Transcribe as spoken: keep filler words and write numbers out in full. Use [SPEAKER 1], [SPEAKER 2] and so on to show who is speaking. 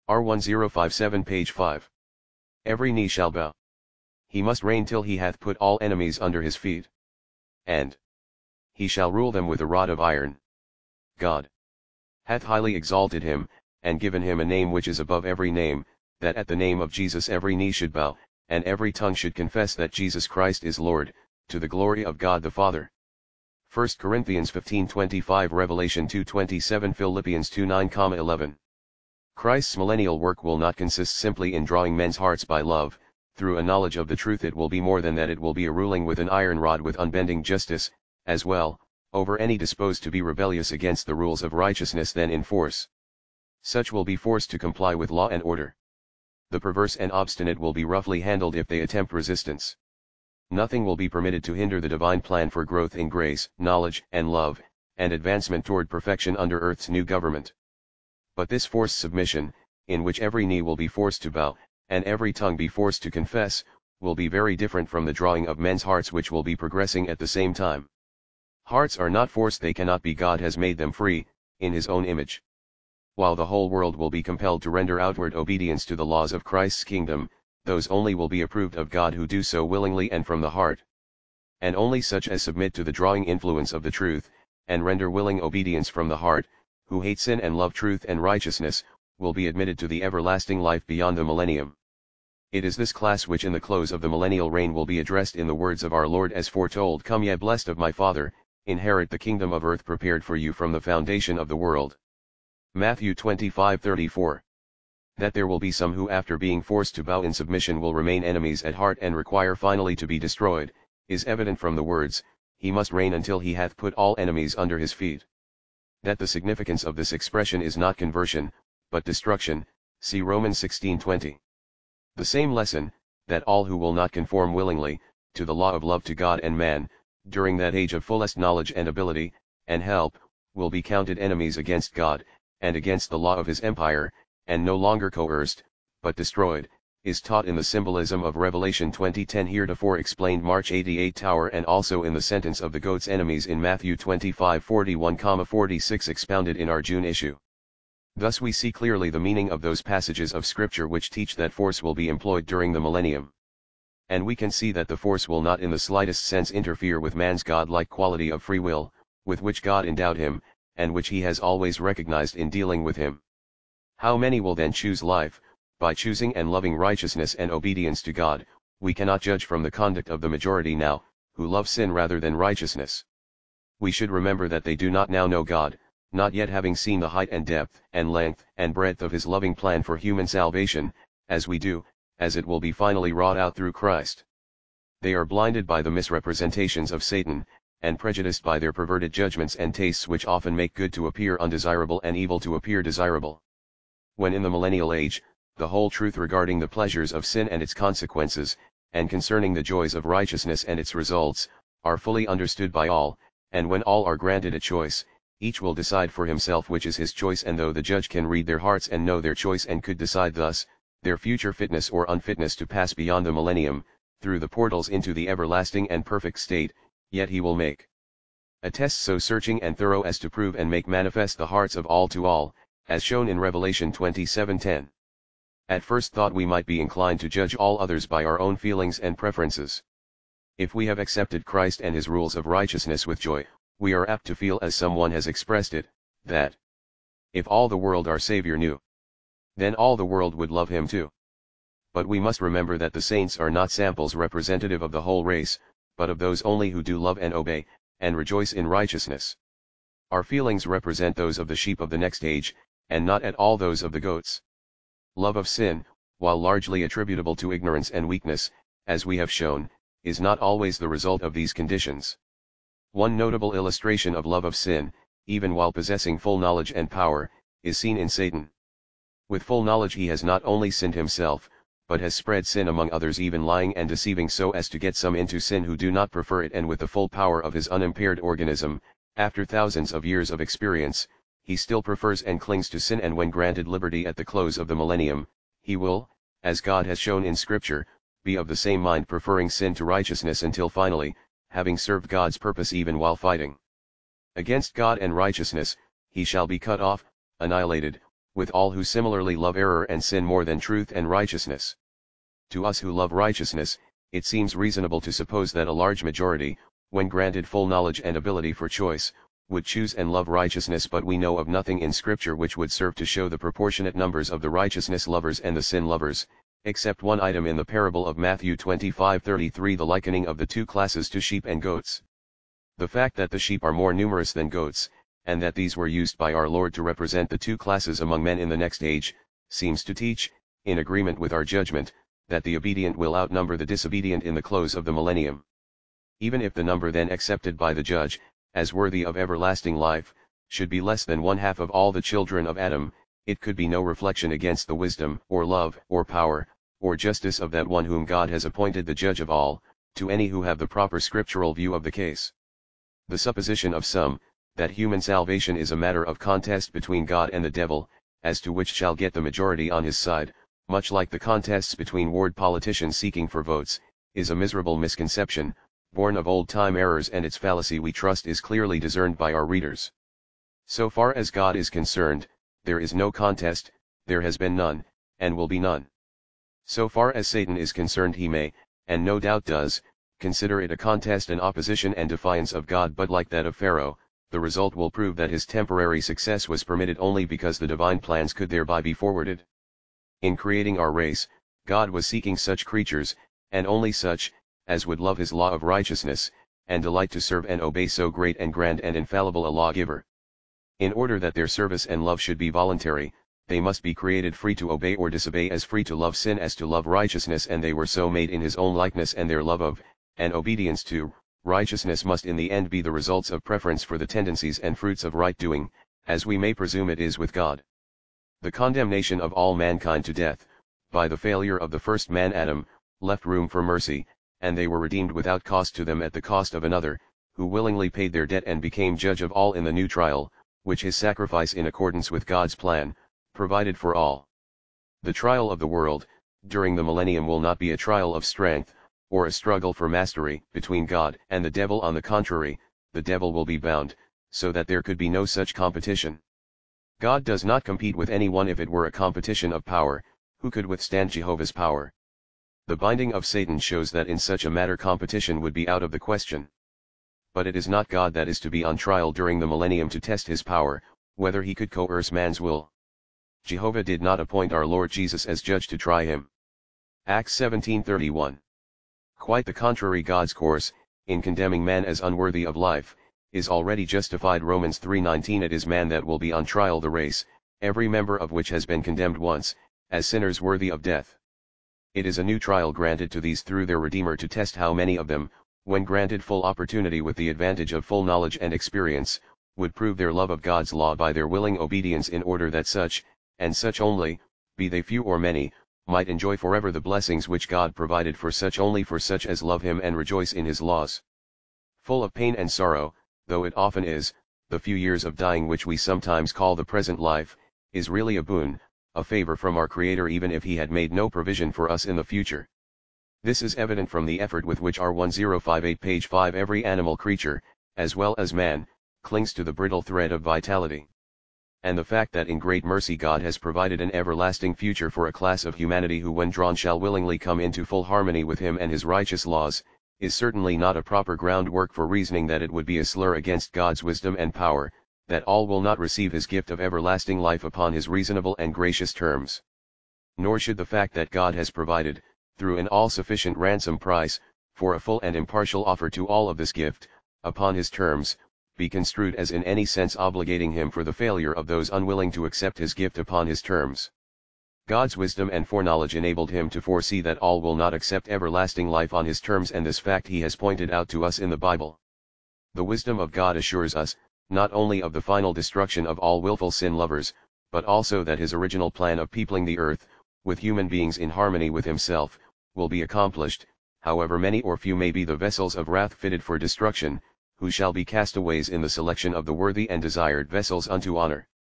[SPEAKER 1] R ten fifty-seven page five. Every knee shall bow. He must reign till he hath put all enemies under his feet. And he shall rule them with a rod of iron. God hath highly exalted him, and given him a name which is above every name, that at the name of Jesus every knee should bow, and every tongue should confess that Jesus Christ is Lord, to the glory of God the Father. First Corinthians fifteen twenty-five, Revelation two twenty-seven, Philippians two nine, eleven. Christ's millennial work will not consist simply in drawing men's hearts by love. Through a knowledge of the truth it will be more than that. It will be a ruling with an iron rod with unbending justice, as well, over any disposed to be rebellious against the rules of righteousness than in force. Such will be forced to comply with law and order. The perverse and obstinate will be roughly handled if they attempt resistance. Nothing will be permitted to hinder the divine plan for growth in grace, knowledge, and love, and advancement toward perfection under earth's new government. But this forced submission, in which every knee will be forced to bow, and every tongue be forced to confess, will be very different from the drawing of men's hearts which will be progressing at the same time. Hearts are not forced, they cannot be. God has made them free, in his own image. While the whole world will be compelled to render outward obedience to the laws of Christ's kingdom, those only will be approved of God who do so willingly and from the heart. And only such as submit to the drawing influence of the truth, and render willing obedience from the heart, who hate sin and love truth and righteousness, will be admitted to the everlasting life beyond the millennium. It is this class which in the close of the millennial reign will be addressed in the words of our Lord as foretold, "Come ye blessed of my Father, inherit the kingdom of earth prepared for you from the foundation of the world." Matthew twenty-five thirty-four. That there will be some who after being forced to bow in submission will remain enemies at heart and require finally to be destroyed, is evident from the words, "He must reign until he hath put all enemies under his feet." That the significance of this expression is not conversion, but destruction, see Romans sixteen twenty. The same lesson, that all who will not conform willingly, to the law of love to God and man, during that age of fullest knowledge and ability, and help, will be counted enemies against God, and against the law of his empire, and no longer coerced, but destroyed, is taught in the symbolism of Revelation twenty ten heretofore explained March eighty-eight Tower, and also in the sentence of the goat's enemies in Matthew twenty-five forty-one forty-six expounded in our June issue. Thus we see clearly the meaning of those passages of Scripture which teach that force will be employed during the millennium. And we can see that the force will not in the slightest sense interfere with man's God-like quality of free will, with which God endowed him, and which he has always recognized in dealing with him. How many will then choose life? By choosing and loving righteousness and obedience to God, we cannot judge from the conduct of the majority now, who love sin rather than righteousness. We should remember that they do not now know God, not yet having seen the height and depth and length and breadth of his loving plan for human salvation, as we do, as it will be finally wrought out through Christ. They are blinded by the misrepresentations of Satan, and prejudiced by their perverted judgments and tastes which often make good to appear undesirable and evil to appear desirable. When in the millennial age, the whole truth regarding the pleasures of sin and its consequences, and concerning the joys of righteousness and its results, are fully understood by all, and when all are granted a choice, each will decide for himself which is his choice, and though the judge can read their hearts and know their choice and could decide thus, their future fitness or unfitness to pass beyond the millennium, through the portals into the everlasting and perfect state, yet he will make a test so searching and thorough as to prove and make manifest the hearts of all to all, as shown in Revelation twenty-seven ten. At first thought we might be inclined to judge all others by our own feelings and preferences. If we have accepted Christ and his rules of righteousness with joy, we are apt to feel, as someone has expressed it, that if all the world our Savior knew, then all the world would love him too. But we must remember that the saints are not samples representative of the whole race, but of those only who do love and obey, and rejoice in righteousness. Our feelings represent those of the sheep of the next age, and not at all those of the goats. Love of sin, while largely attributable to ignorance and weakness, as we have shown, is not always the result of these conditions. One notable illustration of love of sin, even while possessing full knowledge and power, is seen in Satan. With full knowledge he has not only sinned himself, but has spread sin among others, even lying and deceiving so as to get some into sin who do not prefer it, and with the full power of his unimpaired organism, after thousands of years of experience, he still prefers and clings to sin, and when granted liberty at the close of the millennium, he will, as God has shown in Scripture, be of the same mind, preferring sin to righteousness, until finally, having served God's purpose even while fighting against God and righteousness, he shall be cut off, annihilated, with all who similarly love error and sin more than truth and righteousness. To us who love righteousness, it seems reasonable to suppose that a large majority, when granted full knowledge and ability for choice, would choose and love righteousness, but we know of nothing in Scripture which would serve to show the proportionate numbers of the righteousness lovers and the sin lovers, except one item in the parable of Matthew twenty-five thirty-three, the likening of the two classes to sheep and goats. The fact that the sheep are more numerous than goats, and that these were used by our Lord to represent the two classes among men in the next age, seems to teach, in agreement with our judgment, that the obedient will outnumber the disobedient in the close of the millennium. Even if the number then accepted by the judge, as worthy of everlasting life, should be less than one half of all the children of Adam, it could be no reflection against the wisdom, or love, or power, or justice of that one whom God has appointed the judge of all, to any who have the proper scriptural view of the case. The supposition of some, that human salvation is a matter of contest between God and the devil, as to which shall get the majority on his side, much like the contests between ward politicians seeking for votes, is a miserable misconception, born of old-time errors, and its fallacy we trust is clearly discerned by our readers. So far as God is concerned, there is no contest, there has been none, and will be none. So far as Satan is concerned, he may, and no doubt does, consider it a contest and opposition and defiance of God, but like that of Pharaoh, the result will prove that his temporary success was permitted only because the divine plans could thereby be forwarded. In creating our race, God was seeking such creatures, and only such, as would love his law of righteousness, and delight to serve and obey so great and grand and infallible a lawgiver. In order that their service and love should be voluntary, they must be created free to obey or disobey, as free to love sin as to love righteousness, and they were so made in his own likeness, and their love of, and obedience to, righteousness must in the end be the results of preference for the tendencies and fruits of right doing, as we may presume it is with God. The condemnation of all mankind to death, by the failure of the first man Adam, left room for mercy, and they were redeemed without cost to them at the cost of another, who willingly paid their debt and became judge of all in the new trial, which his sacrifice in accordance with God's plan, provided for all. The trial of the world, during the millennium, will not be a trial of strength, or a struggle for mastery, between God and the devil. On the contrary, the devil will be bound, so that there could be no such competition. God does not compete with anyone. If it were a competition of power, who could withstand Jehovah's power? The binding of Satan shows that in such a matter competition would be out of the question. But it is not God that is to be on trial during the millennium to test his power, whether he could coerce man's will. Jehovah did not appoint our Lord Jesus as judge to try him. Acts seventeen thirty-one. Quite the contrary, God's course, in condemning man as unworthy of life, is already justified. Romans three nineteen. It is man that will be on trial, the race, every member of which has been condemned once, as sinners worthy of death. It is a new trial granted to these through their Redeemer, to test how many of them, when granted full opportunity with the advantage of full knowledge and experience, would prove their love of God's law by their willing obedience, in order that such, and such only, be they few or many, might enjoy forever the blessings which God provided for such only, for such as love him and rejoice in his laws. Full of pain and sorrow, though it often is, the few years of dying which we sometimes call the present life, is really a boon, a favor from our Creator, even if he had made no provision for us in the future. This is evident from the effort with which R ten fifty-eight page five every animal creature, as well as man, clings to the brittle thread of vitality. And the fact that in great mercy God has provided an everlasting future for a class of humanity who when drawn shall willingly come into full harmony with him and his righteous laws, is certainly not a proper groundwork for reasoning that it would be a slur against God's wisdom and power, that all will not receive his gift of everlasting life upon his reasonable and gracious terms. Nor should the fact that God has provided, through an all-sufficient ransom price, for a full and impartial offer to all of this gift, upon his terms, be construed as in any sense obligating him for the failure of those unwilling to accept his gift upon his terms. God's wisdom and foreknowledge enabled him to foresee that all will not accept everlasting life on his terms, and this fact he has pointed out to us in the Bible. The wisdom of God assures us, not only of the final destruction of all willful sin lovers, but also that his original plan of peopling the earth, with human beings in harmony with himself, will be accomplished, however many or few may be the vessels of wrath fitted for destruction, who shall be castaways in the selection of the worthy and desired vessels unto honor.